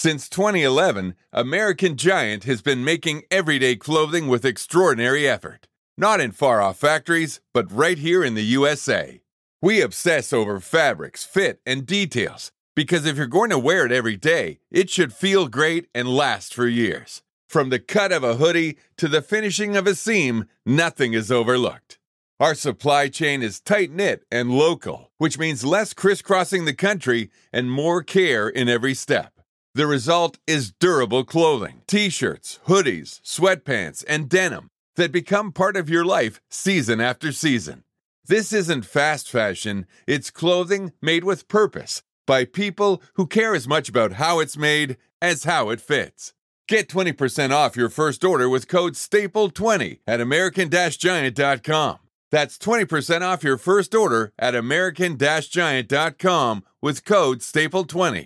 Since 2011, American Giant has been making everyday clothing with extraordinary effort. Not in far-off factories, but right here in the USA. We obsess over fabrics, fit, and details, because if you're going to wear it every day, it should feel great and last for years. From the cut of a hoodie to the finishing of a seam, nothing is overlooked. Our supply chain is tight-knit and local, which means less crisscrossing the country and more care in every step. The result is durable clothing, t-shirts, hoodies, sweatpants, and denim that become part of your life season after season. This isn't fast fashion, it's clothing made with purpose by people who care as much about how it's made as how it fits. Get 20% off your first order with code STAPLE20 at American-Giant.com. That's 20% off your first order at American-Giant.com with code STAPLE20.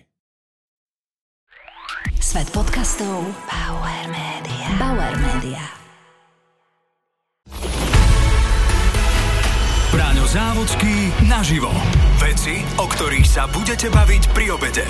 Svet podcastov Bauer Media. Bauer Media. Braňo Závodský naživo. Veci, o ktorých sa budete baviť pri obede.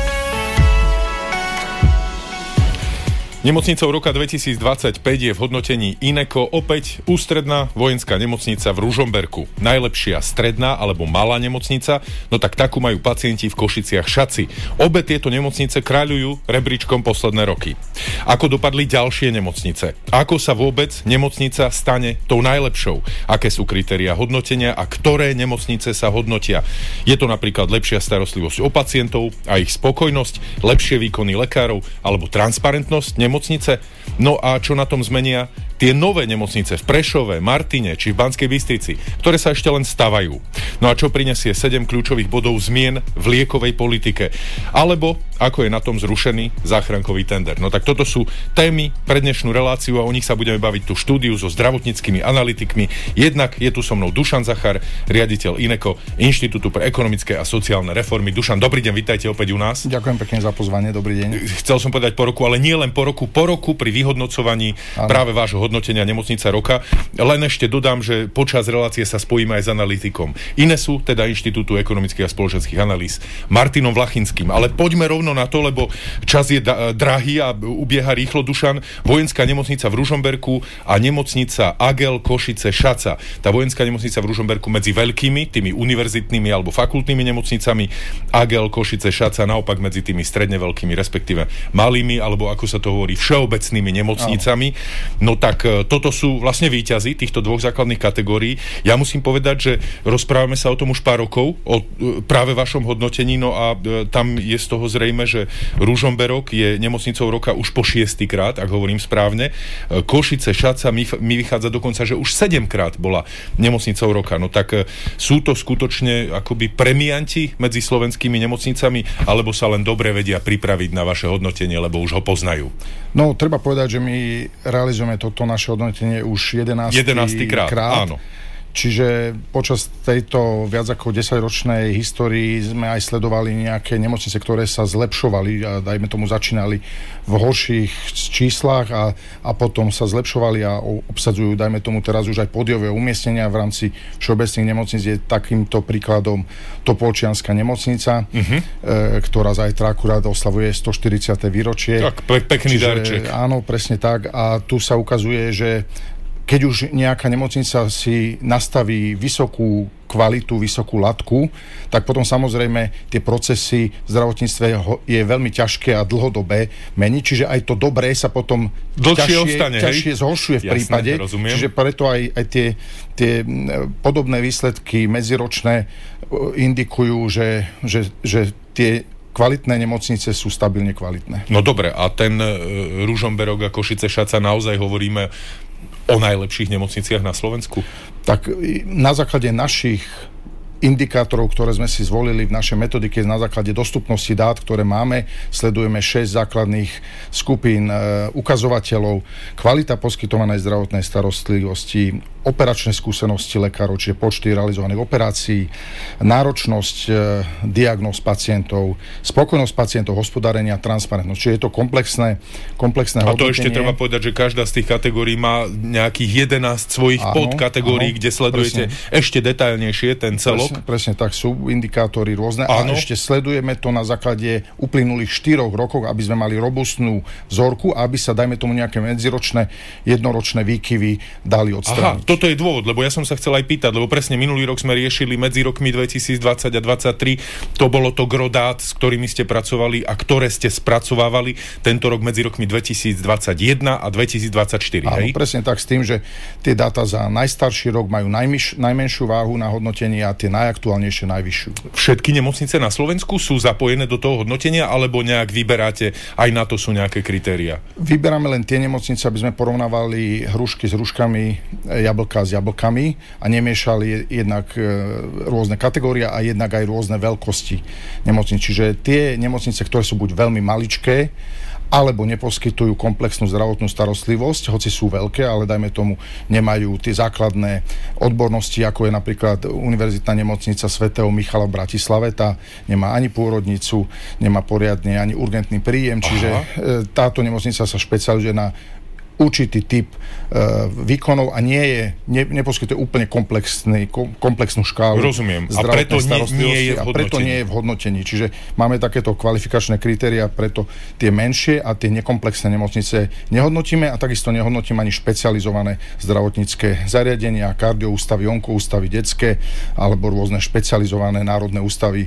Nemocnicou roka 2025 je v hodnotení INECO opäť ústredná vojenská nemocnica v Ružomberku. Najlepšia stredná alebo malá nemocnica, no tak takú majú pacienti v Košiciach Šaci. Obe tieto nemocnice kráľujú rebríčkom posledné roky. Ako dopadli ďalšie nemocnice? Ako sa vôbec nemocnica stane tou najlepšou? Aké sú kritériá hodnotenia a ktoré nemocnice sa hodnotia? Je to napríklad lepšia starostlivosť o pacientov a ich spokojnosť, lepšie výkony lekárov alebo transparentnosť nemocnice? No a čo na tom zmenia tie nové nemocnice v Prešove, Martine či v Banskej Bystrici, ktoré sa ešte len stavajú? No a čo prinesie 7 kľúčových bodov zmien v liekovej politike? Alebo ako je na tom zrušený záchrankový tender? No tak toto sú témy pre dnešnú reláciu a o nich sa budeme baviť tu štúdiu so zdravotníckymi analytikmi. Jednak je tu so mnou Dušan Zachar, riaditeľ INECO, Inštitútu pre ekonomické a sociálne reformy. Dušan, dobrý deň, vítajte opäť u nás. Ďakujem pekne za pozvanie, dobrý deň. Chcel som povedať po roku, ale nie len po roku pri vyhodnocovaní práve vášho hodnotenia nemocnica roka. Len ešte dodám, že počas relácie sa spojíme aj s analytikom INESu, teda Inštitútu ekonomických a spoločenských analýz, Martinom Vlachinským. Ale poďme rovno na to, lebo čas je drahý a ubieha rýchlo, Dušan. Vojenská nemocnica v Ružomberku a nemocnica Agel Košice Šaca. Tá vojenská nemocnica v Ružomberku medzi veľkými, tými univerzitnými alebo fakultnými nemocnicami, Agel Košice Šaca naopak medzi tými stredne veľkými, respektíve malými, alebo ako sa to hovorí, všeobecnými nemocnicami. No tak toto sú vlastne víťazi týchto dvoch základných kategórií. Ja musím povedať, že rozprávame sa o tom už pár rokov, o práve vašom hodnotení, no a tam je z toho zrejme, že Ružomberok je nemocnicou roka už po 6-krát, ak hovorím správne. Košice Šaca mi vychádza dokonca, že už 7-krát bola nemocnicou roka. No tak sú to skutočne akoby premianti medzi slovenskými nemocnicami, alebo sa len dobre vedia pripraviť na vaše hodnotenie, lebo už ho poznajú? No, treba povedať, že my realizujeme toto naše hodnotenie už 11. krát. Áno. Čiže počas tejto viac ako 10-ročnej histórii sme aj sledovali nejaké nemocnice, ktoré sa zlepšovali a dajme tomu začínali v horších číslach a potom sa zlepšovali a obsadzujú, dajme tomu teraz už aj pódiové umiestnenia v rámci všeobecných nemocníc. Je takýmto príkladom Topolčianska nemocnica, ktorá zajtra akurát oslavuje 140. výročie. Tak, pekný darček. Áno, presne tak. A tu sa ukazuje, že keď už nejaká nemocnica si nastaví vysokú kvalitu, vysokú latku, tak potom samozrejme tie procesy v zdravotníctve je veľmi ťažké a dlhodobé meniť, čiže aj to dobré sa potom ťažšie zhoršuje v prípade. Rozumiem. Čiže preto aj tie podobné výsledky medziročné indikujú, že tie kvalitné nemocnice sú stabilne kvalitné. No dobre, a ten Ružomberok a Košice Šaca, naozaj hovoríme o najlepších nemocniciach na Slovensku? Tak na základe našich indikátorov, ktoré sme si zvolili v našej metodike, na základe dostupnosti dát, ktoré máme, sledujeme 6 základných skupín ukazovateľov: kvalita poskytovanej zdravotnej starostlivosti, operačné skúsenosti lekárov, čiže počty realizovaných operácií, náročnosť diagnóz pacientov, spokojnosť pacientov, hospodárenie a transparentnosť. Čiže je to komplexné hodnotenie. A to ešte treba povedať, že každá z tých kategórií má nejakých 11 svojich podkategórií, kde sledujete ešte detailnejšie ten celok. rok? Presne tak, sú indikátory rôzne. Áno. A ešte sledujeme to na základe uplynulých 4 rokov, aby sme mali robustnú vzorku, aby sa, dajme tomu, nejaké medziročné, jednoročné výkyvy dali odstrániť. Aha, toto je dôvod, lebo ja som sa chcel aj pýtať, lebo presne minulý rok sme riešili medzi rokmi 2020 a 2023, to bolo to gro dát, s ktorými ste pracovali a ktoré ste spracovávali tento rok medzi rokmi 2021 a 2024, Áno, hej? presne tak, s tým, že tie dáta za najstarší rok majú najmenšiu váhu na hodnotenie a tie najaktuálnejšie najvyššiu. Všetky nemocnice na Slovensku sú zapojené do toho hodnotenia, alebo nejak vyberáte, aj na to sú nejaké kritéria? Vyberáme len tie nemocnice, aby sme porovnávali hrušky s hruškami, jablká s jablkami a nemiešali jednak rôzne kategórie a jednak aj rôzne veľkosti nemocnic. Čiže tie nemocnice, ktoré sú buď veľmi maličké, alebo neposkytujú komplexnú zdravotnú starostlivosť, hoci sú veľké, ale dajme tomu nemajú tie základné odbornosti, ako je napríklad Univerzitná nemocnica svätého Michala v Bratislave. Tá nemá ani pôrodnicu, nemá poriadne ani urgentný príjem, čiže táto nemocnica sa špecializuje na určitý typ výkonov a neposkytuje úplne komplexnú škálu. Rozumiem. A preto nie je v hodnotení. A preto nie je v hodnotení. Čiže máme takéto kvalifikačné kritériá, preto tie menšie a tie nekomplexné nemocnice nehodnotíme a takisto nehodnotíme ani špecializované zdravotnícke zariadenia, kardioústavy, onkoústavy detské alebo rôzne špecializované národné ústavy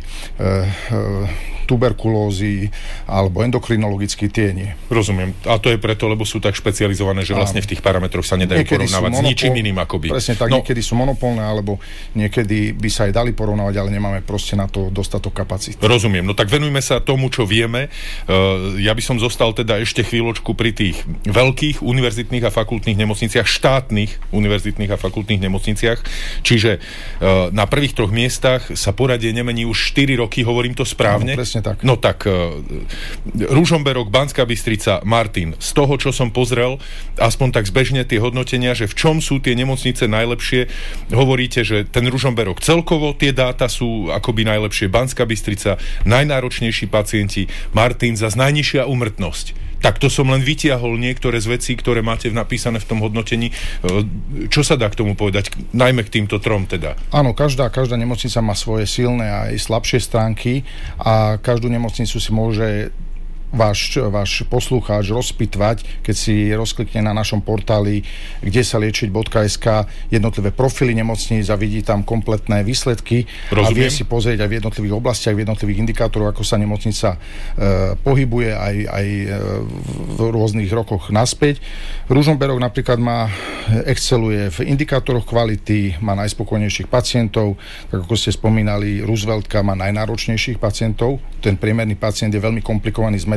tuberkulózy alebo endokrinologicky, tie nie. Rozumiem. A to je preto, lebo sú tak špecializované, že vlastne v tých parametroch sa nedajú porovnávať s ničím iným akoby. Presne tak, niekedy sú monopolné, alebo niekedy by sa aj dali porovnávať, ale nemáme proste na to dostatok kapacít. Rozumiem. No tak venujme sa tomu, čo vieme. Ja by som zostal teda ešte chvíľočku pri tých veľkých univerzitných a fakultných nemocniciach, štátnych univerzitných a fakultných nemocniciach. Čiže na prvých 3 miestach sa poradie nemení už 4 roky, hovorím to správne? Presne tak. No tak, Ružomberok, Banská Bystrica, Martin, z toho, čo som pozrel, aspoň tak zbežne tie hodnotenia, že v čom sú tie nemocnice najlepšie, hovoríte, že ten Ružomberok celkovo, tie dáta sú akoby najlepšie, Banská Bystrica, najnáročnejší pacienti, Martin zas najnižšia úmrtnosť. Tak to som len vytiahol niektoré z vecí, ktoré máte napísané v tom hodnotení. Čo sa dá k tomu povedať, najmä k týmto 3 teda? Áno, každá nemocnica má svoje silné a aj slabšie stránky a každú nemocnicu si môže váš poslucháč rozpitvať, keď si rozklikne na našom portáli kdesaliečiť.sk jednotlivé profily nemocníc a vidí tam kompletné výsledky. Rozumiem. A vie si pozrieť aj v jednotlivých oblastiach, v jednotlivých indikátoroch, ako sa nemocnica pohybuje aj v rôznych rokoch naspäť. Ružomberok napríklad exceluje v indikátoroch kvality, má najspokojnejších pacientov, tak ako ste spomínali, Rooseveltka má najnáročnejších pacientov. Ten priemerný pacient je veľmi komplikovaný z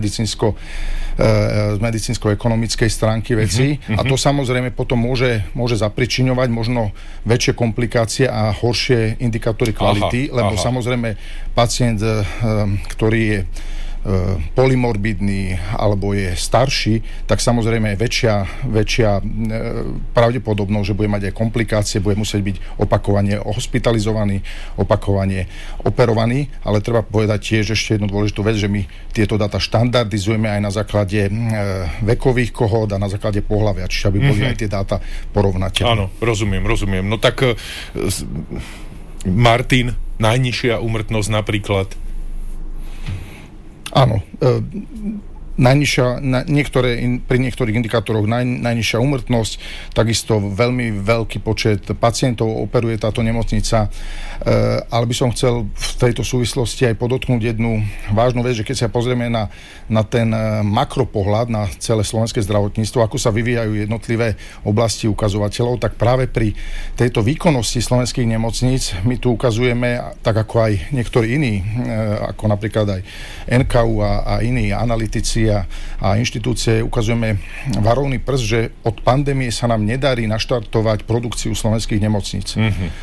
medicínsko-ekonomickej stránky veci a to samozrejme potom môže zapričiňovať možno väčšie komplikácie a horšie indikátory kvality, lebo samozrejme pacient, ktorý je polymorbidný alebo je starší, tak samozrejme je väčšia pravdepodobnosť, že bude mať aj komplikácie, bude musieť byť opakovane hospitalizovaný, opakovane operovaný, ale treba povedať tiež ešte jednu dôležitú vec, že my tieto dáta štandardizujeme aj na základe vekových kohód a na základe pohlavia, čiže aby boli aj tie dáta porovnateľné. Áno, rozumiem. No tak Martin, najnižšia úmrtnosť napríklad. Áno, pri niektorých indikátoroch najnižšia úmrtnosť, takisto veľmi veľký počet pacientov operuje táto nemocnica, ale by som chcel v tejto súvislosti aj podotknúť jednu vážnu vec, že keď sa pozrieme na ten makropohľad na celé slovenské zdravotníctvo, ako sa vyvíjajú jednotlivé oblasti ukazovateľov, tak práve pri tejto výkonnosti slovenských nemocníc my tu ukazujeme, tak ako aj niektorí iní, ako napríklad aj NKU a iní analytici a inštitúcie, ukazujeme varovný prst, že od pandémie sa nám nedarí naštartovať produkciu slovenských nemocníc.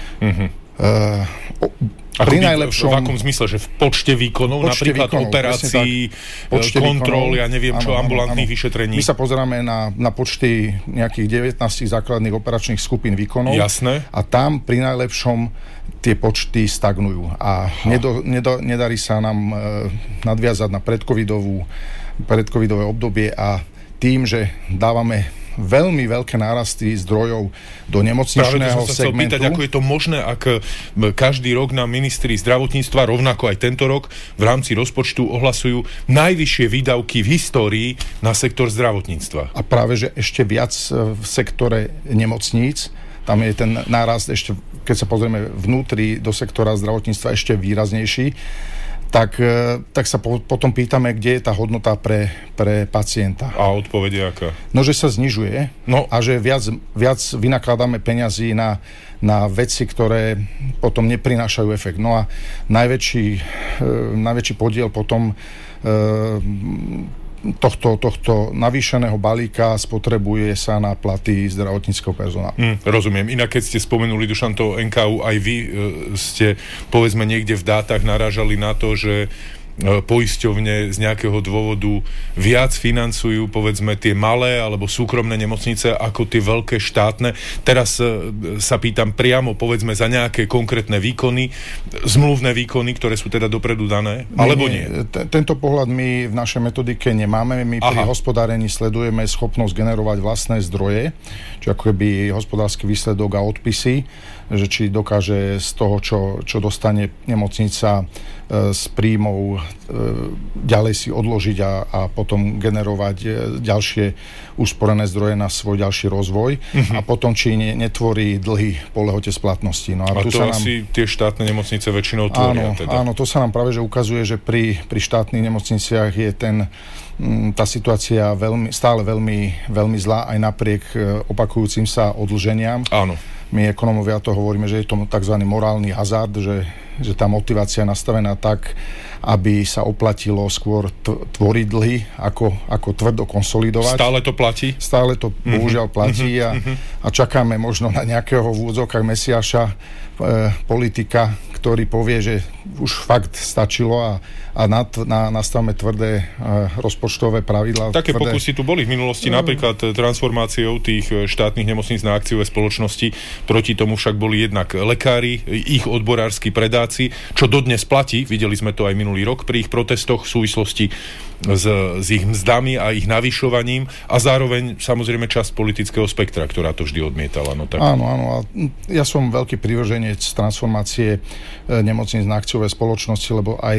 Pri najlepšom... V akom zmysle? Že v počte výkonov, napríklad operácií, kontrol, ja neviem čo, ambulantných vyšetrení? My sa pozeráme na počty nejakých 19 základných operačných skupín výkonov. Jasné. A tam pri najlepšom tie počty stagnujú. A nedarí sa nám nadviazať na predcovidové obdobie a tým, že dávame veľmi veľké nárasty zdrojov do nemocničného segmentu. Chcel pýtať, ako je to možné, ak každý rok nám ministri zdravotníctva, rovnako aj tento rok, v rámci rozpočtu ohlasujú najvyššie výdavky v histórii na sektor zdravotníctva. A práve, že ešte viac v sektore nemocníc, tam je ten nárast ešte, keď sa pozrieme vnútri do sektora zdravotníctva, ešte výraznejší. Tak sa potom pýtame, kde je tá hodnota pre pacienta. A odpoveď aká? No, že sa znižuje a že viac vynakladáme peňazí na veci, ktoré potom neprinášajú efekt. No a najväčší podiel potom tohto navýšeného balíka spotrebuje sa na platy zdravotníckeho personálu. Rozumiem. Inak keď ste spomenuli, Dušan, to NKÚ, aj vy ste, povedzme, niekde v dátach narážali na to, že poisťovne z nejakého dôvodu viac financujú, povedzme, tie malé alebo súkromné nemocnice ako tie veľké štátne. Teraz sa pýtam priamo, povedzme, za nejaké konkrétne výkony, zmluvné výkony, ktoré sú teda dopredu dané, alebo nie? Tento pohľad my v našej metodike nemáme. My pri hospodárení sledujeme schopnosť generovať vlastné zdroje, čo ako keby hospodársky výsledok a odpisy, že či dokáže z toho, čo dostane nemocnica z príjmov, ďalej si odložiť a potom generovať ďalšie usporené zdroje na svoj ďalší rozvoj a potom, či netvorí dlhy po lehote splatnosti. No a tu to sa asi tie štátne nemocnice väčšinou tvoria. Áno, to sa nám práve že ukazuje, že pri štátnych nemocniciach je tá situácia stále veľmi zlá, aj napriek opakujúcim sa odlženiam. Áno. My ekonómovia to hovoríme, že je to tzv. Morálny hazard, že tá motivácia je nastavená tak, aby sa oplatilo skôr tvoriť dlhy, ako tvrdo konsolidovať. Stále to platí? Stále to bohužiaľ platí a čakáme možno na nejakého v úvodzovkách Mesiáša, politika, ktorý povie, že už fakt stačilo a nastavme tvrdé rozpočtové pravidlá. Také pokusy tu boli v minulosti, napríklad transformáciou tých štátnych nemocníc na akciové spoločnosti. Proti tomu však boli jednak lekári, ich odborársky predáci, čo dodnes platí. Videli sme to aj minulý rok pri ich protestoch v súvislosti s ich mzdami a ich navyšovaním a zároveň samozrejme časť politického spektra, ktorá to vždy odmietala. No, tak... Áno. A ja som veľký privrženec transformácie nemocníc na akciové spoločnosti, lebo aj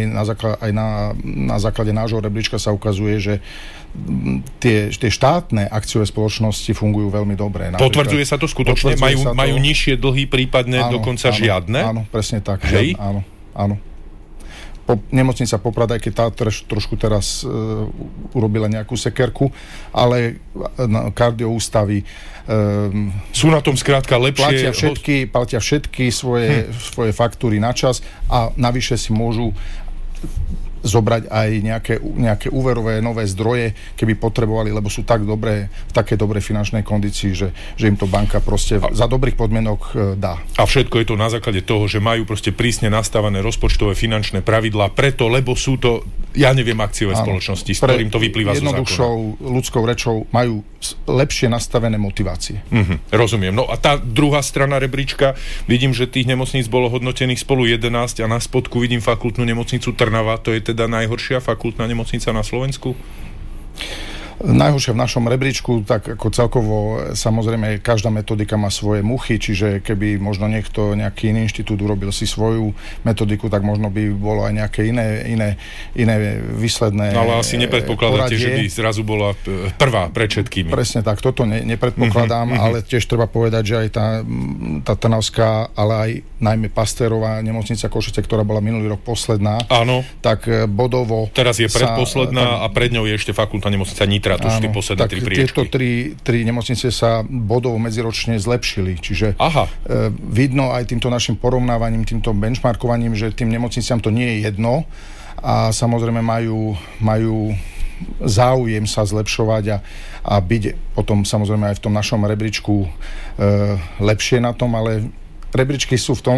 na základe nášho rebríčka sa ukazuje, že tie štátne akciové spoločnosti fungujú veľmi dobre. Potvrdzuje sa to skutočne? Majú nižšie dlhy, prípadne dokonca žiadne? Áno, presne tak. Hej? Áno. Nemocnica Poprad, aj keď tá trošku teraz urobila nejakú sekerku, ale kardioústavy sú na tom skrátka lepšie. Platia všetky svoje faktúry na čas a navyše si môžu zobrať aj nejaké úverové nové zdroje, keby potrebovali, lebo sú v takej dobrej finančnej kondícii, že im to banka proste za dobrých podmienok dá. A všetko je to na základe toho, že majú proste prísne nastavené rozpočtové finančné pravidlá, lebo sú to, ja neviem, akciové spoločnosti, s ktorým to vyplýva zo zákona. Jednoduchšou ľudskou rečou majú lepšie nastavené motivácie. Rozumiem. No a tá druhá strana rebríčka, vidím, že tých nemocníc bolo hodnotených spolu 11 a na spodku vidím fakultnú nemocnicu Trnava, to je teda najhoršia fakultná nemocnica na Slovensku? Najhoršie v našom rebríčku, tak ako celkovo, samozrejme, každá metodika má svoje muchy, čiže keby možno nejaký iný inštitút urobil si svoju metodiku, tak možno by bolo aj nejaké iné výsledné ale asi nepredpokladáte, že by zrazu bola prvá pred všetkými. Presne tak, toto nepredpokladám, ale tiež treba povedať, že aj tá Trnavská, ale aj najmä Pasterová nemocnica Košice, ktorá bola minulý rok posledná, áno, tak bodovo... Teraz je predposledná a pred ňou je ešte fakultná nemocnica Nitra. Áno, tak tieto tri nemocnice sa bodovo medziročne zlepšili, čiže vidno aj týmto našim porovnávaním, týmto benchmarkovaním, že tým nemocniciam to nie je jedno a samozrejme majú záujem sa zlepšovať a byť potom samozrejme aj v tom našom rebríčku lepšie na tom, ale rebríčky sú v tom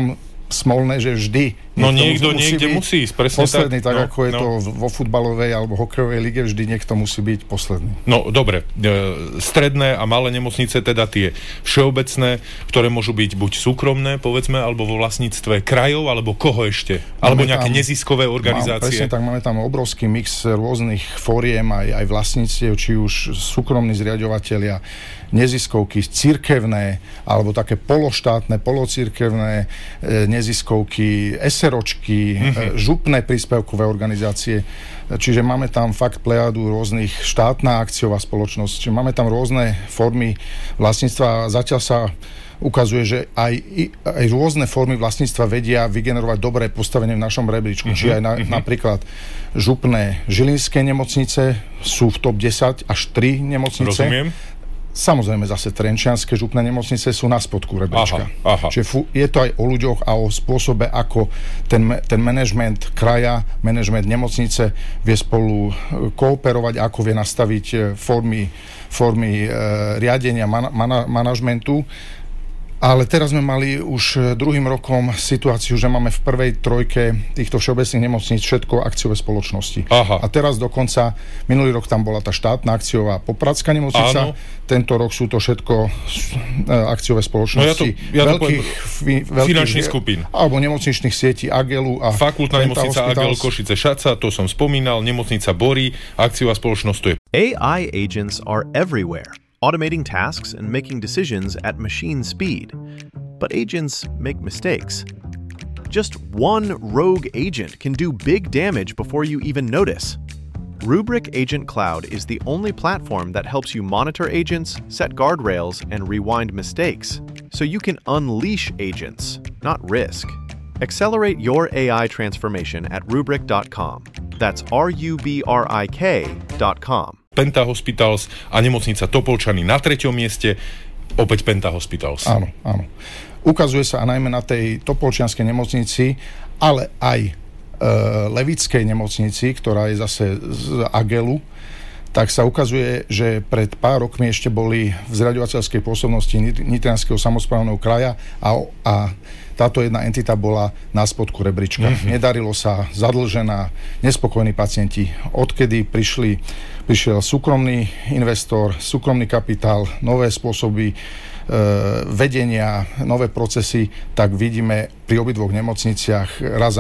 smolné, že vždy niekto niekde musí ísť, presne posledný, tak ako je no. to vo futbalovej alebo hokejovej lige, vždy niekto musí byť posledný. No, dobre. Stredné a malé nemocnice, teda tie všeobecné, ktoré môžu byť buď súkromné, povedzme, alebo vo vlastníctve krajov, alebo koho ešte? Alebo nejaké neziskové organizácie? Presne tak, máme tam obrovský mix rôznych fóriem, aj vlastníctiev, či už súkromní zriaďovatelia, neziskovky, cirkevné, alebo také pološtátne, polocirkevné neziskovky, SROčky, župné príspevkové organizácie. Čiže máme tam fakt plejadu rôznych, štátna akciová spoločnosť, čiže máme tam rôzne formy vlastníctva. Zatiaľ sa ukazuje, že aj rôzne formy vlastníctva vedia vygenerovať dobré postavenie v našom rebríčku. Čiže aj napríklad župné žilinské nemocnice sú v top 10 až 3 nemocnice. Rozumiem. Samozrejme zase trenčianske župné nemocnice sú na spodku rebríčka. Aha. Čiže je to aj o ľuďoch a o spôsobe, ako ten manažment kraja, manažment nemocnice vie spolu kooperovať, ako vie nastaviť formy riadenia manažmentu. Ale teraz sme mali už druhým rokom situáciu, že máme v prvej trojke týchto všeobecných nemocníc všetko akciové spoločnosti. Aha. A teraz dokonca, minulý rok tam bola tá štátna akciová popradská nemocnica, tento rok sú to všetko akciové spoločnosti veľkých finančných skupín. Alebo nemocničných sietí Agelu a Fakultná nemocnica Agel Košice Šaca, to som spomínal, nemocnica Bory, akciová spoločnosť to je. AI agents are everywhere, automating tasks and making decisions at machine speed. But agents make mistakes. Just one rogue agent can do big damage before you even notice. Rubrik Agent Cloud is the only platform that helps you monitor agents, set guardrails, and rewind mistakes, so you can unleash agents, not risk. Accelerate your AI transformation at Rubrik.com. That's RUBRIK.com. Penta Hospitals a nemocnica Topolčany na 3. mieste, opäť Penta Hospitals. Áno. Ukazuje sa najmä na tej topolčianskej nemocnici, ale aj levickej nemocnici, ktorá je zase z Agelu, tak sa ukazuje, že pred pár rokmi ešte boli v zriaďovateľskej pôsobnosti Nitrianskeho samosprávneho kraja a táto jedna entita bola na spodku rebríčka. Nedarilo sa, zadlžená, nespokojní pacienti. Odkedy prišiel súkromný investor, súkromný kapitál, nové spôsoby vedenia, nové procesy, tak vidíme pri obidvoch nemocniciach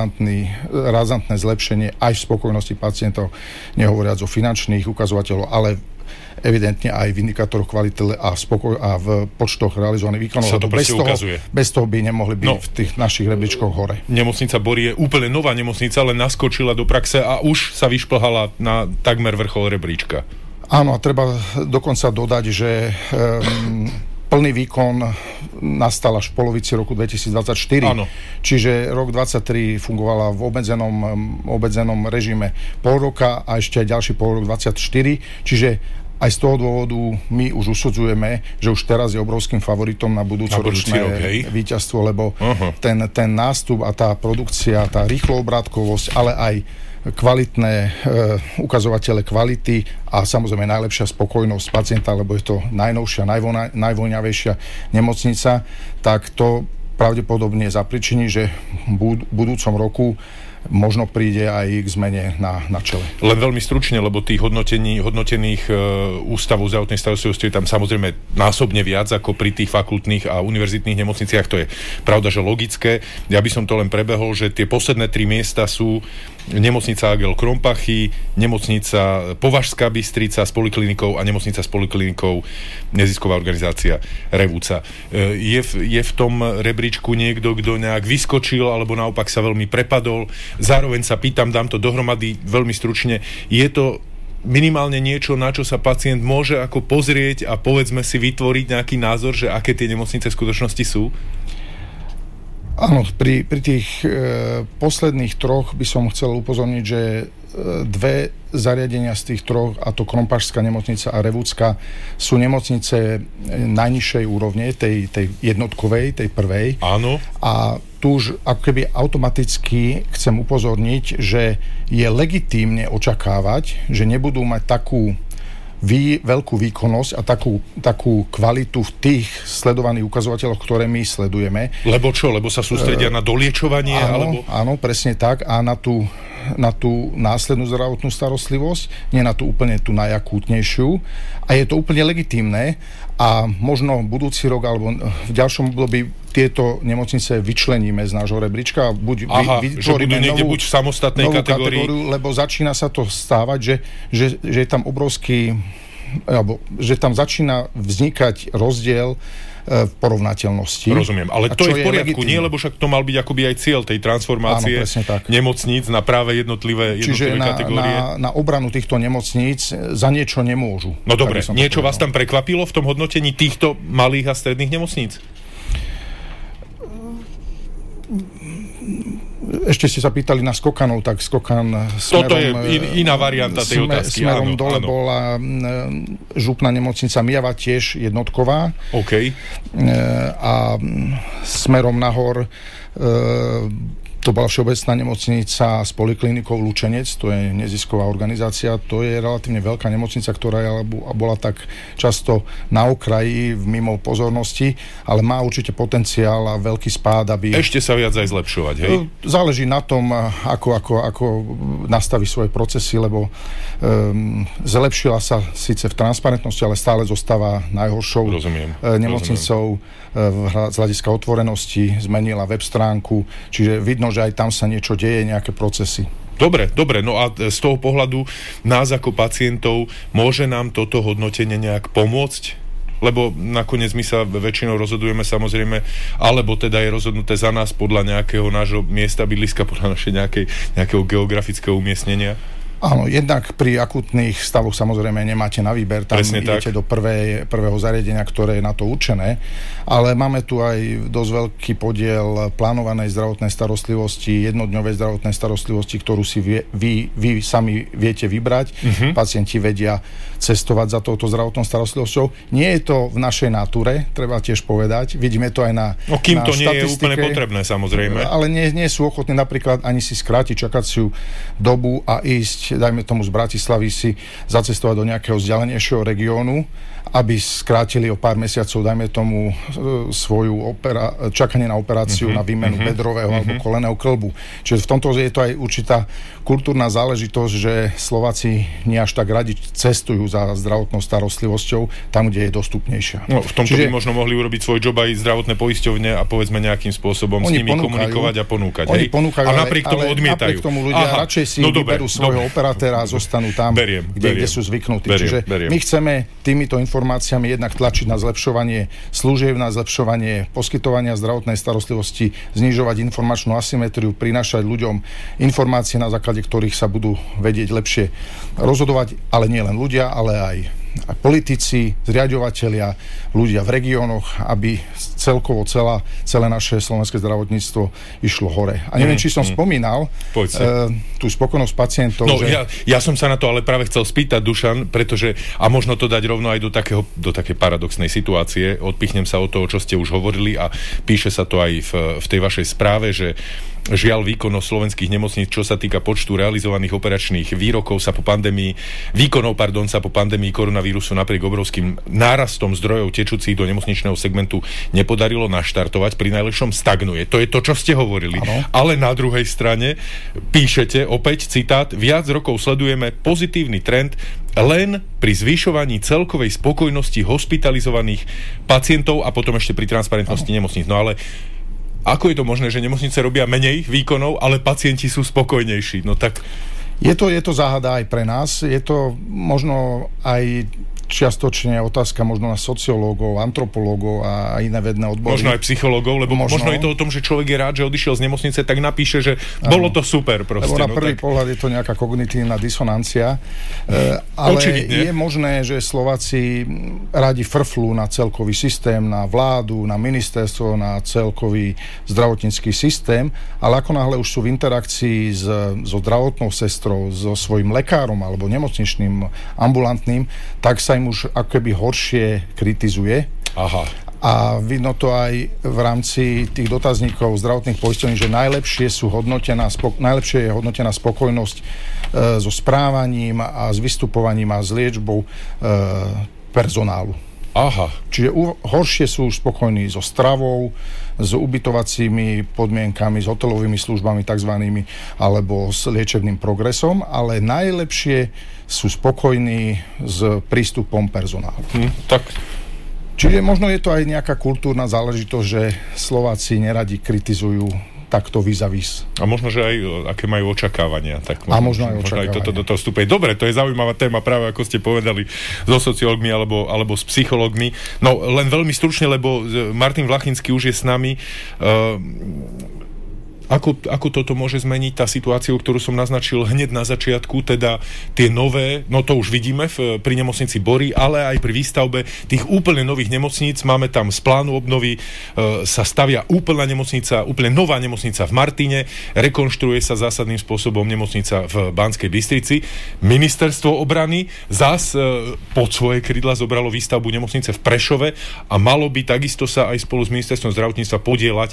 razantné zlepšenie aj v spokojnosti pacientov, nehovoriac o finančných ukazovateľov, ale evidentne aj v indikátoroch kvality a v počtoch realizovaných výkonov. Sa to ukazuje. Bez toho by nemohli byť v tých našich rebríčkoch hore. Nemocnica Bory je úplne nová nemocnica, ale naskočila do praxe a už sa vyšplhala na takmer vrchol rebríčka. Áno, a treba dokonca dodať, že plný výkon nastal až v polovici roku 2024. Áno. Čiže rok 2023 fungovala v obmedzenom režime pol roka a ešte aj ďalší pol rok 2024. Čiže aj z toho dôvodu my už usudzujeme, že už teraz je obrovským favoritom na budúcoročné víťazstvo, lebo ten nástup a tá produkcia, tá rýchloobrátkovosť, ale aj kvalitné ukazovatele kvality a samozrejme najlepšia spokojnosť pacienta, lebo je to najnovšia, najvoňavejšia nemocnica, tak to pravdepodobne zapričiní, že v budúcom roku možno príde aj k zmene na čele. Len veľmi stručne, lebo tých hodnotených ústavov zdravotnej starostlivosti je tam samozrejme násobne viac ako pri tých fakultných a univerzitných nemocniciach. To je pravda, že logické. Ja by som to len prebehol, že tie posledné 3 miesta sú nemocnica Agel Krompachy, nemocnica Považská Bystrica s poliklinikou a nemocnica s poliklinikou nezisková organizácia Revúca. Je v tom rebríčku niekto, kto nejak vyskočil alebo naopak sa veľmi prepadol? Zároveň sa pýtam, dám to dohromady veľmi stručne, je to minimálne niečo, na čo sa pacient môže ako pozrieť a povedzme si vytvoriť nejaký názor, že aké tie nemocnice v skutočnosti sú? Áno, pri tých posledných 3 by som chcel upozorniť, že 2 zariadenia z tých 3, a to Krompašská nemocnica a Revúcka, sú nemocnice najnižšej úrovne, tej jednotkovej, tej prvej. Áno. A tu už ako keby automaticky chcem upozorniť, že je legitímne očakávať, že nebudú mať takú veľkú výkonnosť a takú kvalitu v tých sledovaných ukazovateľoch, ktoré my sledujeme. Lebo čo? Lebo sa sústredia na doliečovanie? Áno, presne tak. A na tú následnú zdravotnú starostlivosť, nie na tú úplne tú najakútnejšiu. A je to úplne legitímne a možno budúci rok alebo v ďalšom období tieto nemocnice vyčleníme z nášho rebríčka a vytvoríme novú kategóriu, lebo začína sa to stávať, že je tam obrovský, alebo že tam začína vznikať rozdiel v porovnateľnosti. Rozumiem, ale to je v poriadku, nie? Lebo však to mal byť akoby aj cieľ tej transformácie nemocníc na práve jednotlivé kategórie. Na obranu týchto nemocníc za niečo nemôžu. No dobre, niečo vás tam prekvapilo v tom hodnotení týchto malých a stredných nemocníc? Ešte ste sa pýtali na Skokanov, tak Skokan smerom... Toto je iná varianta tej otázky. Smerom dole bola župná nemocnica Mijava, tiež jednotková. OK. A smerom nahor to bola všeobecná nemocnica s poliklinikou Lučenec, to je nezisková organizácia, to je relatívne veľká nemocnica, ktorá bola tak často na okraji, mimo pozornosti, ale má určite potenciál a veľký spád, aby... Ešte sa viac aj zlepšovať, hej? Záleží na tom, ako nastaví svoje procesy, lebo zlepšila sa síce v transparentnosti, ale stále zostáva najhoršou nemocnicou z hľadiska otvorenosti, zmenila web stránku, čiže vidno, že aj tam sa niečo deje, nejaké procesy. Dobre, no a z toho pohľadu nás ako pacientov môže nám toto hodnotenie nejak pomôcť? Lebo nakoniec my sa väčšinou rozhodujeme samozrejme, alebo teda je rozhodnuté za nás podľa nejakého nášho miesta bydliska, podľa našej nejakého geografického umiestnenia? Áno, jednak pri akútnych stavoch samozrejme nemáte na výber, tam idete do prvého zariadenia, ktoré je na to určené, ale máme tu aj dosť veľký podiel plánovanej zdravotnej starostlivosti, jednodňovej zdravotnej starostlivosti, ktorú si vy sami viete vybrať. Pacienti vedia cestovať za touto zdravotnou starostlivosťou. Nie je to v našej náture, treba tiež povedať. Vidíme to aj na kým to nie je úplne potrebné, samozrejme. Ale nie sú ochotní napríklad ani si skrátiť čakaciu dobu a ísť, dajme tomu z Bratislavy, si zacestovať do nejakého vzdialenejšieho regiónu, aby skrátili o pár mesiacov, dajme tomu, svoju čakanie na operáciu na výmenu bedrového alebo kolenného kĺbu. Čiže v tomto je to aj určitá kultúrna záležitosť, že Slováci nie až tak radi cestujú za zdravotnou starostlivosťou tam, kde je dostupnejšia. No, v tomto by možno mohli urobiť svoj job aj zdravotné poisťovne a povedzme nejakým spôsobom s nimi komunikovať a ponúkať. Oni ponúkajú, a napriek tomu odmietajú. Napriek tomu ľudia radšej si vyberú svojho operatéra a zostanú tam, kde sú zvyknutí. Čiže my chceme týmito informáciami jednak tlačiť na zlepšovanie služieb, na zlepšovanie poskytovania zdravotnej starostlivosti, znižovať informačnú asymetriu, prinášať ľuďom informácie, na základe ktorých sa budú vedieť lepšie rozhodovať, ale nie len ľudia, ale aj politici, zriaďovatelia, ľudia v regiónoch, aby celkovo celé naše slovenské zdravotníctvo išlo hore. A neviem, či som spomínal tú spokojnosť pacientov. No, ja som sa na to ale práve chcel spýtať, Dušan, pretože, a možno to dať rovno aj do takej paradoxnej situácie, odpichnem sa od toho, čo ste už hovorili a píše sa to aj v tej vašej správe, že žiaľ výkonnosť slovenských nemocníc, čo sa týka počtu realizovaných operačných výkonov sa po pandémii koronavírusu napriek obrovským nárastom zdrojov tečúcich do nemocničného segmentu nepodarilo naštartovať, pri najlepšom stagnuje. To je to, čo ste hovorili. Ano. Ale na druhej strane píšete, opäť citát, viac rokov sledujeme pozitívny trend len pri zvyšovaní celkovej spokojnosti hospitalizovaných pacientov a potom ešte pri transparentnosti nemocníc. No ale ako je to možné, že nemocnice robia menej výkonov, ale pacienti sú spokojnejší? No tak... Je to záhada aj pre nás. Je to možno aj čiastočne otázka možno na sociológov, antropológov a iné vedné odbory. Možno aj psychológov, lebo možno je to o tom, že človek je rád, že odišiel z nemocnice, tak napíše, že bolo to super proste. Lebo na prvý pohľad je to nejaká kognitívna disonancia. Ale očividne je možné, že Slováci radi frflú na celkový systém, na vládu, na ministerstvo, na celkový zdravotnícky systém, ale ako náhle už sú v interakcii so zdravotnou sestrou, so svojím lekárom alebo nemocničným ambulantným, tak sa im už akoby horšie kritizuje. Aha. A vidno to aj v rámci tých dotazníkov zdravotných poisťovní, že najlepšie je hodnotená spokojnosť so správaním a s vystupovaním a s liečbou personálu. Aha. Čiže horšie sú spokojní so stravou, s ubytovacími podmienkami, s hotelovými službami takzvanými, alebo s liečebným progresom, ale najlepšie sú spokojní s prístupom personálu. Tak. Čiže možno je to aj nejaká kultúrna záležitosť, že Slováci neradi kritizujú takto vis-a-vis. A možno, že aj aké majú očakávania. Tak možno aj očakávania. Aj toto do toho vstúpe. Dobre, to je zaujímavá téma, práve ako ste povedali, so sociológmi alebo s psychológmi. No, len veľmi stručne, lebo Martin Vlachinský už je s nami. Ako toto môže zmeniť tá situácia, ktorú som naznačil hneď na začiatku, teda tie nové, no to už vidíme pri nemocnici Bory, ale aj pri výstavbe tých úplne nových nemocníc. Máme tam z plánu obnovy sa stavia úplne nová nemocnica v Martine, rekonštruuje sa zásadným spôsobom nemocnica v Banskej Bystrici. Ministerstvo obrany zás pod svoje krydla zobralo výstavbu nemocnice v Prešove a malo by takisto sa aj spolu s ministerstvom zdravotníctva podieľať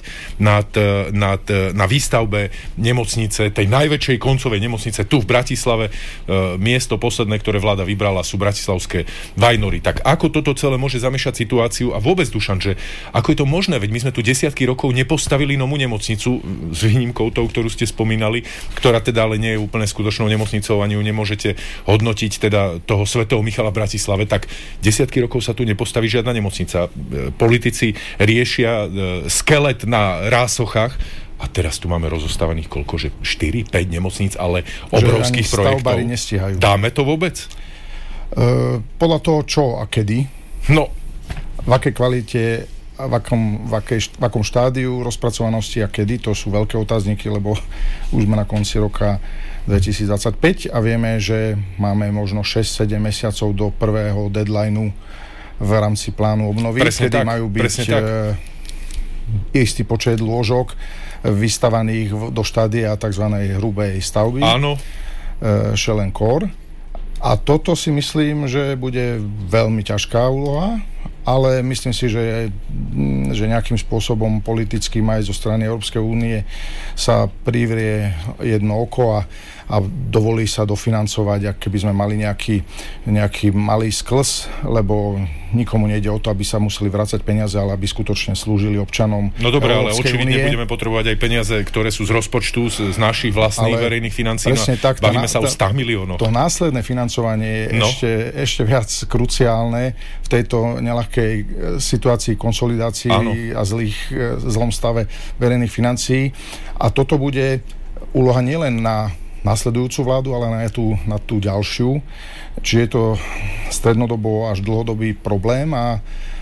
na výstavbe nemocnice, tej najväčšej koncovej nemocnice tu v Bratislave. Miesto posledné, ktoré vláda vybrala, sú bratislavské Vajnory. Tak ako toto celé môže zamiešať situáciu a vôbec, Dušan, že ako je to možné, veď my sme tu desiatky rokov nepostavili novú nemocnicu s výnimkou tou, ktorú ste spomínali, ktorá teda ale nie je úplne skutočnou nemocnicou, ani ju nemôžete hodnotiť teda toho svätého Michala v Bratislave, tak desiatky rokov sa tu nepostaví žiadna nemocnica. Politici riešia skelet na rásochách. A teraz tu máme rozostávaných koľko, že 4-5 nemocníc, ale obrovských projektov. Stavbári nestíhajú. Dáme to vôbec? Podľa toho, čo a kedy. No. V akej kvalite, v akom štádiu rozpracovanosti a kedy, to sú veľké otázniky, lebo už sme na konci roka 2025 a vieme, že máme možno 6-7 mesiacov do prvého deadlineu v rámci plánu obnovy, kedy majú byť istý počet lôžok vystavaných do štádia tzv. Hrubej stavby. Áno. Shell and Core. A toto si myslím, že bude veľmi ťažká úloha, ale myslím si, že nejakým spôsobom politickým aj zo strany Európskej únie sa privrie jedno oko a dovolí sa dofinancovať, ak keby sme mali nejaký malý sklz, lebo nikomu nejde o to, aby sa museli vrácať peniaze, ale aby skutočne slúžili občanom. No dobré, ale očividne budeme potrebovať aj peniaze, ktoré sú z rozpočtu, z našich vlastných verejných financií. Tak, bavíme sa o 100 miliónoch. To následné financovanie je ešte viac kruciálne v tejto neľahkej situácii konsolidácii a zlom stave verejných financií. A toto bude úloha nielen na nasledujúcu vládu, ale na tú ďalšiu. Čiže je to strednodobo až dlhodobý problém a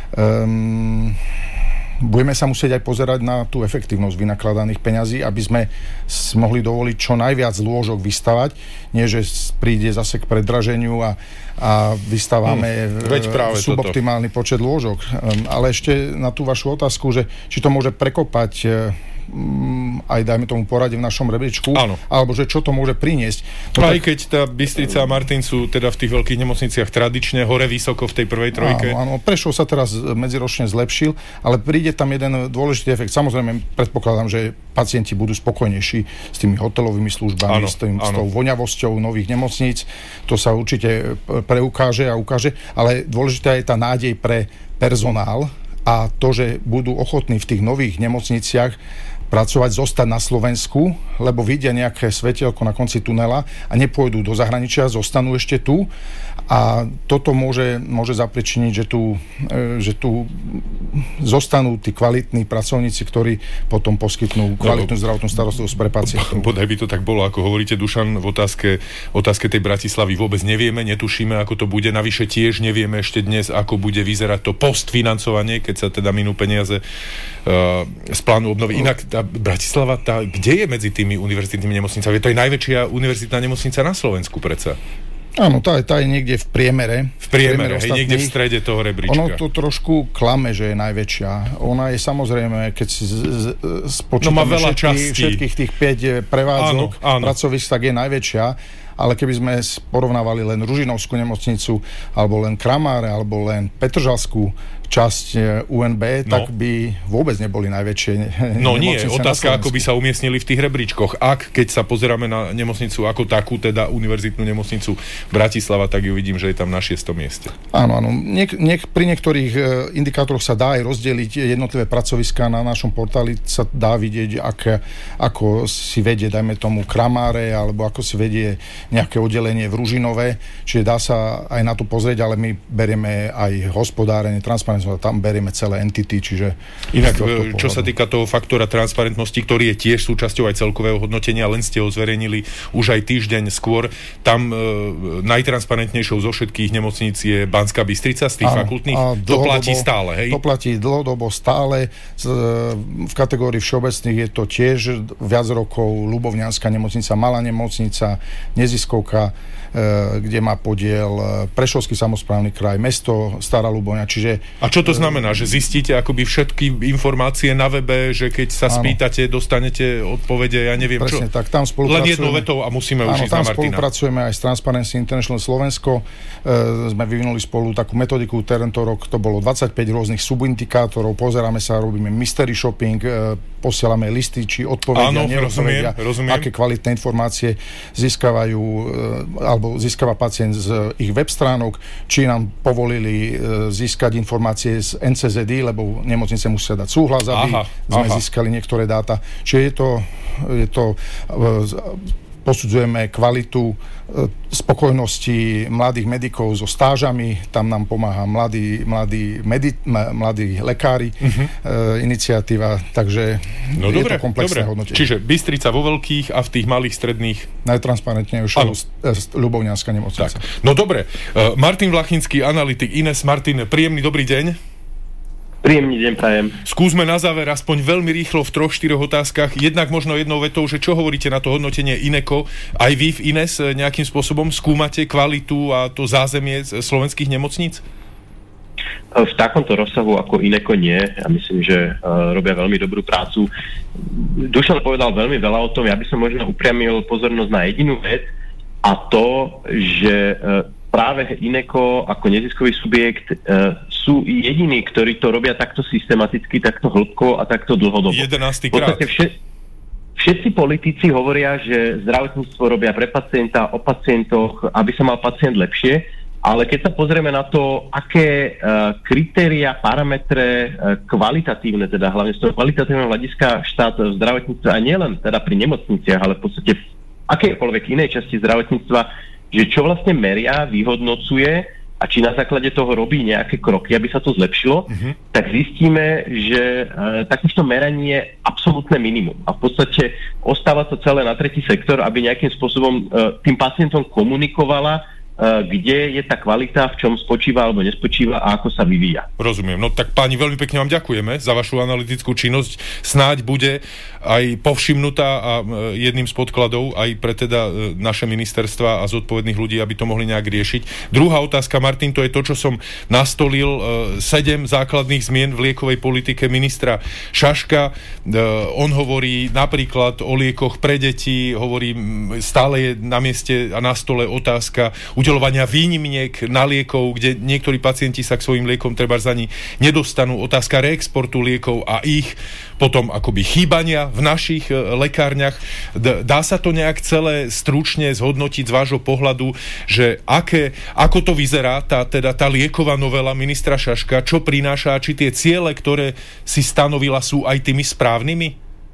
budeme sa musieť aj pozerať na tú efektívnosť vynakladaných peňazí, aby sme mohli dovoliť čo najviac lôžok vystavať, nie že príde zase k predraženiu a vystávame suboptimálny počet lôžok. Ale ešte na tú vašu otázku, že či to môže prekopať aj dajme tomu poradie v našom rebríčku, alebo že čo to môže priniesť. No aj keď tá Bystrica a Martin sú teda v tých veľkých nemocniciach tradične hore vysoko v tej prvej trojke. Áno, Prešov sa teraz medziročne zlepšil, ale príde tam jeden dôležitý efekt. Samozrejme, predpokladám, že pacienti budú spokojnejší s tými hotelovými službami, s tou voňavosťou nových nemocníc. To sa určite preukáže a ukáže, ale dôležitá je tá nádej pre personál a to, že budú ochotní v tých nových nemocniciach pracovať, zostať na Slovensku, lebo vidia nejaké svetielko na konci tunela a nepôjdu do zahraničia, zostanú ešte tu a toto môže zapričiniť, že tu zostanú tí kvalitní pracovníci, ktorí potom poskytnú kvalitnú zdravotnú starostlivosť pre pacientov. Bodaj by to tak bolo, ako hovoríte, Dušan, v otázke tej Bratislavy vôbec nevieme, netušíme, ako to bude, navyše tiež nevieme ešte dnes, ako bude vyzerať to postfinancovanie, keď sa teda minú peniaze z plánu obnovy. Inak tá Bratislava, kde je medzi tými univerzitnými nemocnicami? To je najväčšia univerzitná nemocnica na Slovensku predsa. Áno, tá je niekde v priemere. V priemere, niekde v strede toho rebríčka. Ono to trošku klame, že je najväčšia. Ona je samozrejme, keď si spočítame všetkých tých 5 prevádzok, pracovisk, tak je najväčšia. Ale keby sme porovnávali len Ružinovskú nemocnicu, alebo len Kramáre, alebo len Petržalskú, časť UNB, tak by vôbec neboli najväčšie No nie, nemocnice otázka, ako by sa umiestnili v tých rebríčkoch. Keď sa pozeráme na nemocnicu ako takú, teda univerzitnú nemocnicu Bratislava, tak ju vidím, že je tam na 6. mieste. Áno. Pri niektorých indikátoroch sa dá aj rozdeliť jednotlivé pracoviská. Na našom portáli sa dá vidieť, ako si vedie, dajme tomu, Kramáre, alebo ako si vedie nejaké oddelenie v Ružinove. Čiže dá sa aj na to pozrieť, ale my berieme aj hospodárenie, transparentnosť, tam berieme celé entity, čiže... Inak, čo sa týka toho faktora transparentnosti, ktorý je tiež súčasťou aj celkového hodnotenia, len ste ho zverejnili už aj týždeň skôr, tam najtransparentnejšou zo všetkých nemocníc je Banská Bystrica z tých fakultných. To platí stále, hej? To platí dlhodobo stále. V kategórii všeobecných je to tiež viac rokov Ľubovňanská nemocnica, malá nemocnica, neziskovka, kde má podiel Prešovský samosprávny kraj, mesto Stará Ľubovňa, čiže... A čo to znamená? Že zistíte akoby všetky informácie na webe, že keď sa spýtate, dostanete odpovede, ja neviem presne, čo? Tak, tam spolupracujeme... Len jednou vetou a musíme už ísť na Martina. Tam spolupracujeme aj s Transparency International Slovensko. Sme vyvinuli spolu takú metodiku, tento rok to bolo 25 rôznych subindikátorov, pozeráme sa, robíme mystery shopping, posielame listy, či odpovedia, neodpovedia, aké kvalitné informácie získavajú alebo získava pacient z ich web stránok, či nám povolili získať informácie z NCZD, lebo nemocnice musia dať súhlas, aby sme získali niektoré dáta. Čiže je to posudzujeme kvalitu spokojnosti mladých medikov so stážami, tam nám pomáha mladí lekári, iniciatíva, takže je to komplexné hodnotenie. Čiže Bystrica vo veľkých a v tých malých stredných... Najtransparentnejšou Ľubovňanská nemocnica. Tak. No dobre, Martin Vlachinský, analytik. Ines, Martin, príjemný dobrý deň. Príjemný deň prajem. Skúsme na záver aspoň veľmi rýchlo v 3-4 otázkach. Jednak možno jednou vetou, že čo hovoríte na to hodnotenie INECO? Aj vy v Ines nejakým spôsobom skúmate kvalitu a to zázemie slovenských nemocníc? V takomto rozsahu ako INECO nie. Ja myslím, že robia veľmi dobrú prácu. Dušan povedal veľmi veľa o tom. Ja by som možno upriamil pozornosť na jedinú vec a to, že práve INECO ako neziskový subjekt sú jediní, ktorí to robia takto systematicky, takto hĺbko a takto dlhodobo. 11. krát. Všetci politici hovoria, že zdravotníctvo robia pre pacienta, o pacientoch, aby sa mal pacient lepšie, ale keď sa pozrieme na to, aké kritéria, parametre kvalitatívne, teda hlavne z toho kvalitatívneho hľadiska štát v zdravotníctve, a nielen teda pri nemocniciach, ale v podstate v akejkoľvek inej časti zdravotníctva, že čo vlastne meria, vyhodnocuje a či na základe toho robí nejaké kroky, aby sa to zlepšilo, tak zistíme, že takýchto meraní je absolútne minimum. A v podstate ostáva to celé na tretí sektor, aby nejakým spôsobom tým pacientom komunikovala, kde je tá kvalita, v čom spočíva alebo nespočíva a ako sa vyvíja. Rozumiem. No tak páni, veľmi pekne vám ďakujeme za vašu analytickú činnosť. Snáď bude aj povšimnutá a jedným z podkladov aj pre teda naše ministerstva a zodpovedných ľudí, aby to mohli nejak riešiť. Druhá otázka, Martin, to je to, čo som nastolil. 7 základných zmien v liekovej politike ministra Šaška. On hovorí napríklad o liekoch pre deti, hovorí, stále je na mieste a na stole otázka udeľovania výnimiek na liekov, kde niektorí pacienti sa k svojim liekom trebárs ani nedostanú. Otázka reexportu liekov a ich potom akoby chýbania v našich lekárniach. Dá sa to nejak celé stručne zhodnotiť z vášho pohľadu, že ako to vyzerá, tá lieková novela ministra Šaška, čo prináša, či tie ciele, ktoré si stanovila, sú aj tými správnymi?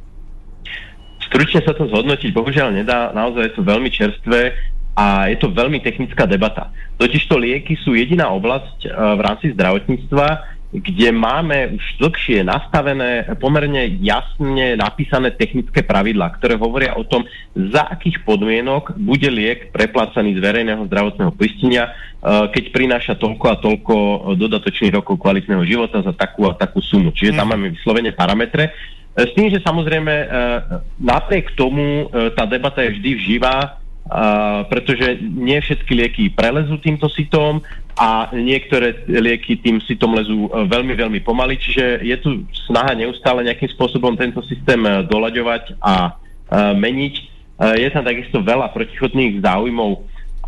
Stručne sa to zhodnotiť bohužiaľ nedá, naozaj je to veľmi čerstvé a je to veľmi technická debata. Totižto lieky sú jediná oblasť v rámci zdravotníctva, kde máme už dlhšie nastavené, pomerne jasne napísané technické pravidlá, ktoré hovoria o tom, za akých podmienok bude liek preplácaný z verejného zdravotného poistenia, keď prináša toľko a toľko dodatočných rokov kvalitného života za takú a takú sumu. Čiže tam máme vyslovene parametre. S tým, že samozrejme napriek tomu tá debata je vždy živá, pretože nie všetky lieky prelezú týmto sitom a niektoré lieky tým sitom lezú veľmi, veľmi pomaly, čiže je tu snaha neustále nejakým spôsobom tento systém doľaďovať a meniť. Je tam takisto veľa protichodných záujmov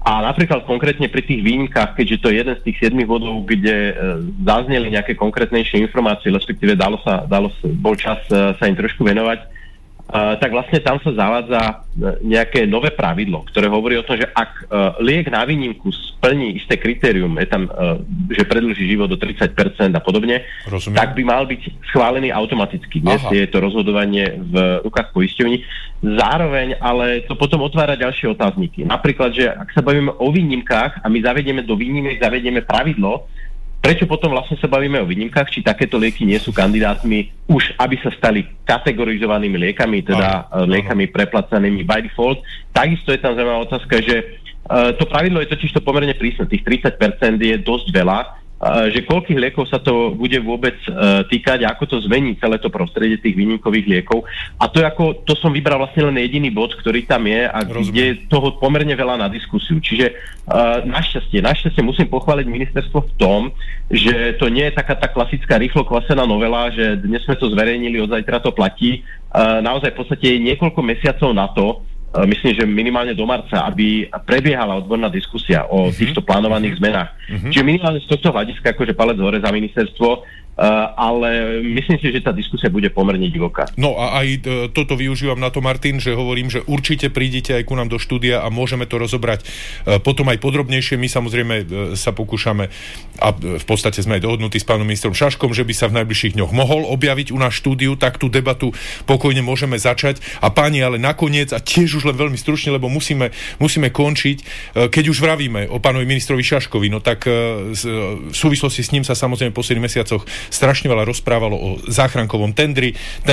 A napríklad konkrétne pri tých výnimkách, keďže to je jeden z tých 7 bodov, kde zazneli nejaké konkrétnejšie informácie, respektíve bol čas sa im trošku venovať, tak vlastne tam sa zavádza nejaké nové pravidlo, ktoré hovorí o tom, že ak liek na výnimku splní isté kritérium, je tam, že predĺží život do 30% a podobne, rozumiem, tak by mal byť schválený automaticky. Dnes je to rozhodovanie v rukách poisťovní. Zároveň ale to potom otvára ďalšie otázniky. Napríklad, že ak sa bavíme o výnimkách a my zavedieme do výnimiek pravidlo, prečo potom vlastne sa bavíme o výnimkách, či takéto lieky nie sú kandidátmi už, aby sa stali kategorizovanými liekami, teda liekami preplácanými by default. Takisto je tam zaujímavá otázka, že to pravidlo je totiž to pomerne prísne. Tých 30% je dosť veľa, že koľkých liekov sa to bude vôbec týkať a ako to zmení celé to prostredie tých výnimkových liekov. A to som vybral vlastne len jediný bod, ktorý tam je a kde je toho pomerne veľa na diskusiu. Čiže našťastie musím pochváliť ministerstvo v tom, že to nie je taká tá klasická rýchlo kvasená novela, že dnes sme to zverejnili, od zajtra to platí. Naozaj v podstate je niekoľko mesiacov na to, myslím, že minimálne do marca, aby prebiehala odborná diskusia o týchto plánovaných zmenách. Čiže minimálne z tohto hľadiska, akože palec hore za ministerstvo, ale myslím si, že tá diskusia bude pomerne divoká. No a aj toto využívam na to, Martin, že hovorím, že určite prídite aj ku nám do štúdia a môžeme to rozobrať potom aj podrobnejšie. My samozrejme sa pokúšame a v podstate sme aj dohodnutí s pánom ministrom Šaškom, že by sa v najbližších dňoch mohol objaviť u nás štúdiu, tak tú debatu pokojne môžeme začať. A páni, ale nakoniec, a tiež už len veľmi stručne, lebo musíme končiť, keď už vravíme o pánovi ministrovi Šaškovi, no tak v súvislosti s ním sa samozrejme po 7 mesiacoch strašne veľa rozprávalo o záchrankovom tender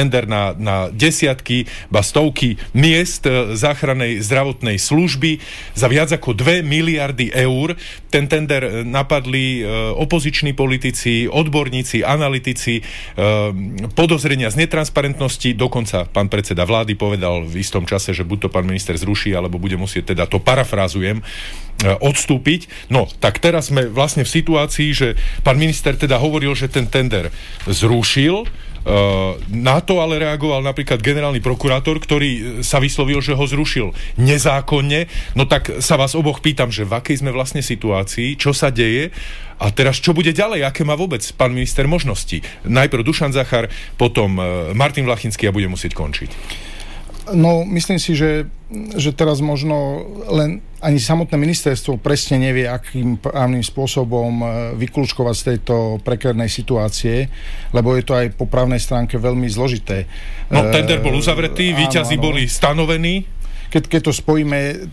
na desiatky, ba stovky miest záchrannej zdravotnej služby za viac ako 2 miliardy eur. Ten tender napadli opoziční politici, odborníci, analytici, podozrenia z netransparentnosti, dokonca pán predseda vlády povedal v istom čase, že buď to pán minister zruší, alebo bude musieť, teda to parafrázujem, odstúpiť. No, tak teraz sme vlastne v situácii, že pán minister teda hovoril, že ten tender zrušil. Na to ale reagoval napríklad generálny prokurátor, ktorý sa vyslovil, že ho zrušil nezákonne. No tak sa vás oboch pýtam, že v akej sme vlastne situácii, čo sa deje a teraz čo bude ďalej, aké má vôbec pán minister možnosti. Najprv Dušan Zachar, potom Martin Vlachinský a bude musieť končiť. No, myslím si, že teraz možno len ani samotné ministerstvo presne nevie, akým právnym spôsobom vyklúčkovať z tejto prekérnej situácie, lebo je to aj po právnej stránke veľmi zložité. No, tender bol uzavretý, víťazi boli stanovení. Keď to spojíme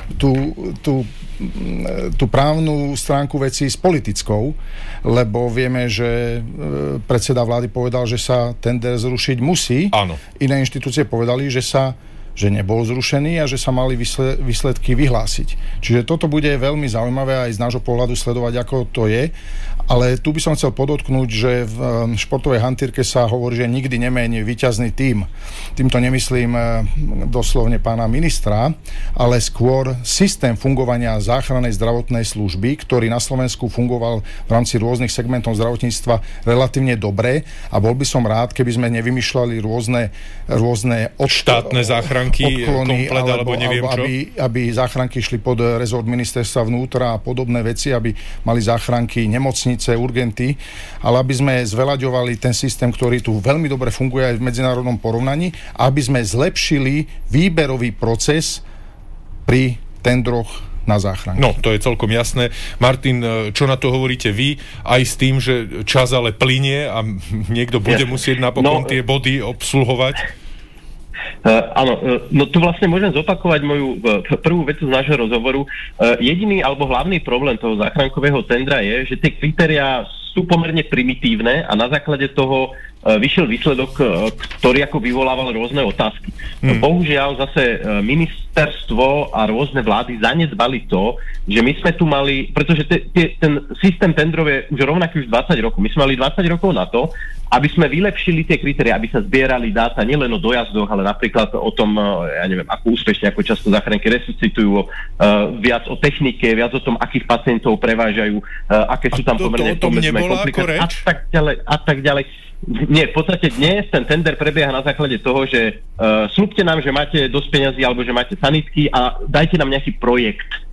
tú právnu stránku veci s politickou, lebo vieme, že predseda vlády povedal, že sa tender zrušiť musí. Áno. Iné inštitúcie povedali, že nebol zrušený a že sa mali výsledky vyhlásiť. Čiže toto bude veľmi zaujímavé aj z nášho pohľadu sledovať, ako to je. Ale tu by som chcel podotknúť, že v športovej hantírke sa hovorí, že nikdy nemení víťazný tím. Týmto nemyslím doslovne pána ministra, ale skôr systém fungovania záchrannej zdravotnej služby, ktorý na Slovensku fungoval v rámci rôznych segmentov zdravotníctva relatívne dobre a bol by som rád, keby sme nevymýšľali rôzne štátne záchranky, odklony, komplet, alebo neviem čo. Aby záchranky šli pod rezort ministerstva vnútra a podobné veci, aby mali záchranky nemocnice, urgenty, ale aby sme zveľaďovali ten systém, ktorý tu veľmi dobre funguje aj v medzinárodnom porovnaní, aby sme zlepšili výberový proces pri tendroch na záchranu. No, to je celkom jasné. Martin, čo na to hovoríte vy? Aj s tým, že čas ale plynie a niekto bude musieť napokon tie body obsluhovať? Áno, no tu vlastne môžem zopakovať moju prvú vetu z nášho rozhovoru. Jediný alebo hlavný problém toho záchrankového tendra je, že tie kritériá sú pomerne primitívne a na základe toho vyšiel výsledok, ktorý ako vyvolával rôzne otázky. Bohužiaľ zase ministerstvo a rôzne vlády zanedbali to, že my sme tu mali, pretože ten systém tendrov je už rovnaký už 20 rokov. My sme mali 20 rokov na to, aby sme vylepšili tie kritériá, aby sa zbierali dáta nielen o dojazdoch, ale napríklad o tom, ja neviem, ako úspešne, ako často záchranky resuscitujú, viac o technike, viac o tom, akých pacientov prevážajú, aké sú tam pomerne komplikácie a tak ďalej. Nie, v podstate dnes ten tender prebieha na základe toho, že slúbte nám, že máte dosť peňazí alebo že máte sanitky a dajte nám nejaký projekt.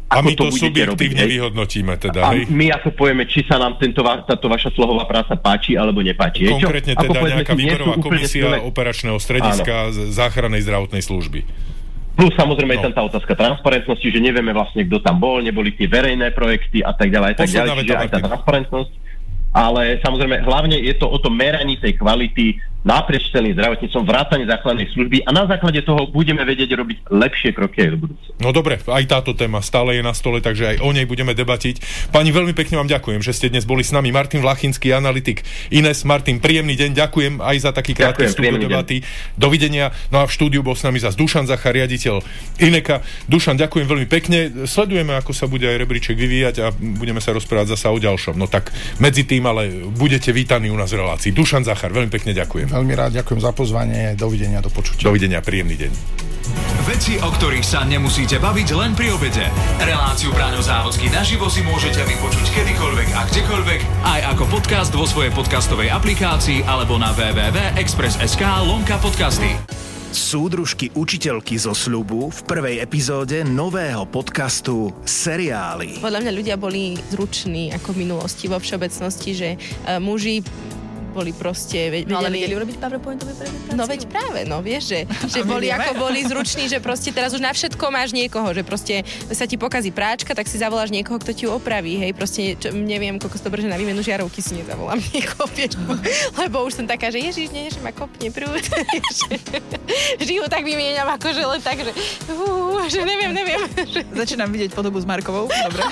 A my to to budete subjektívne robiť, vyhodnotíme teda, a hej? my ako povieme, či sa nám táto vaša slohová práca páči alebo nepáči. Konkrétne teda nejaká výberová komisia silné... operačného strediska záchrannej zdravotnej služby. Plus samozrejme je tam tá otázka transparentnosti, že nevieme vlastne, kto tam bol, neboli tie verejné projekty a tak ďalej, čiže aj tá transparentnosť. Ale samozrejme, hlavne je to o tom meraní tej kvality naprieč celým zdravotníctvom, vrátane základnej služby a na základe toho budeme vedieť robiť lepšie kroky aj do budúcna. No dobre, aj táto téma stále je na stole, takže aj o nej budeme debatiť. Pani, veľmi pekne vám ďakujem, že ste dnes boli s nami. Martin Vlachinský, analytik Ines. Martin, príjemný deň, ďakujem aj za taký krátky vstup do debaty. Dovidenia. No a v štúdiu bol s nami zas Dušan Zachar, riaditeľ Ineka. Dušan, ďakujem veľmi pekne. Sledujeme, ako sa bude aj rebríček vyvíjať a budeme sa rozprávať zasa o ďalšom. No tak medzi tým, ale budete vítaní u nás v relácii. Dušan Zachar, veľmi pekne ďakujem. Veľmi rád ďakujem za pozvanie, dovidenia, do počutia. Dovidenia, príjemný deň. Veci, o ktorých sa nemusíte baviť len pri obede. Reláciu Braňo Závodský naživo si môžete vypočuť kedykoľvek a kdekoľvek, aj ako podcast vo svojej podcastovej aplikácii alebo na www.express.sk/podcasty. Súdružky učiteľky zo sľubu v prvej epizóde nového podcastu Seriály. Podľa mňa ľudia boli zruční ako v minulosti vo všeobecnosti, že muži boli proste... No ale vedeli urobiť PowerPointovú prezentáciu? No veď práve, no vieš, že boli zruční, že proste teraz už na všetko máš niekoho, že proste sa ti pokazí práčka, tak si zavoláš niekoho, kto ti ju opraví, hej, proste neviem, koľko to že na výmenu žiarovky si nezavolám niekoho, vieš, lebo už som taká, že ježiš, nie, že ma kopne prúd, žijú tak vymieňam, akože len tak, že neviem. Začínam vidieť podobu s Markovou, dobre.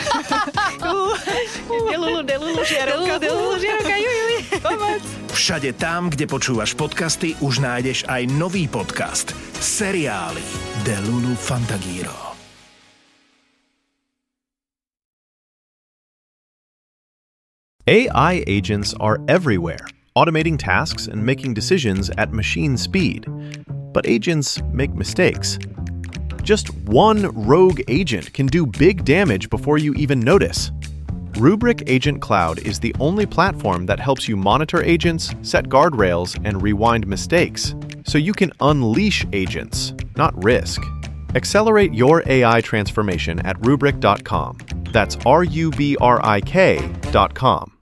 Delulu, žiarovka, juj, pomoc. Všade tam, kde počúvaš podcasty, už nájdeš aj nový podcast Seriály Delulu Fantagiro. AI agents are everywhere, automating tasks and making decisions at machine speed. But agents make mistakes. Just one rogue agent can do big damage before you even notice. Rubrik Agent Cloud is the only platform that helps you monitor agents, set guardrails, and rewind mistakes, so you can unleash agents, not risk. Accelerate your AI transformation at Rubrik.com. That's RUBRIK.com.